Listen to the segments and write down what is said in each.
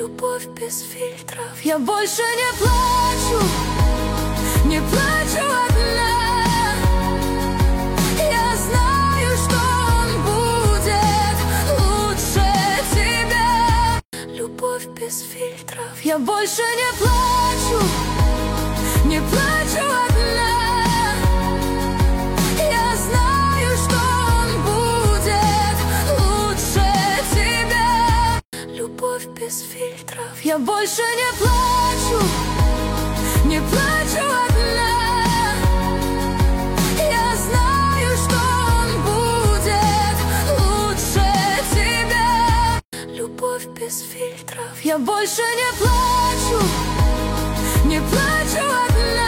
любовь без фильтров. Я больше не плачу одна. Я знаю, что он будет лучше тебя. Любовь без фильтров. Я больше не плачу одна. Я знаю, что он будет лучше тебя. Любовь без фильтров. Я больше не плачу одна. Я знаю, что он будет лучше тебя. Любовь без фильтров. Я больше не плачу одна.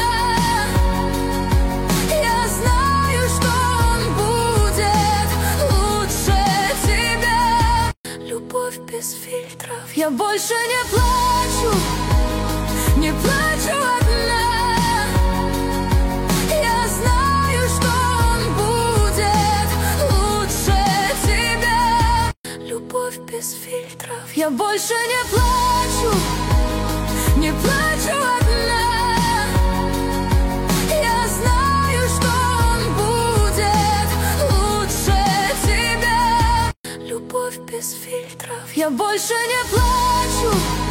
Я знаю, что он будет лучше тебя. Любовь без фильтров. Я больше не плачу одна. Я знаю, что он будет лучше тебя. Любовь без фильтров. Я больше не плачу одна. Я знаю, что он будет лучше тебя. Любовь без фильтров. Я больше не плачу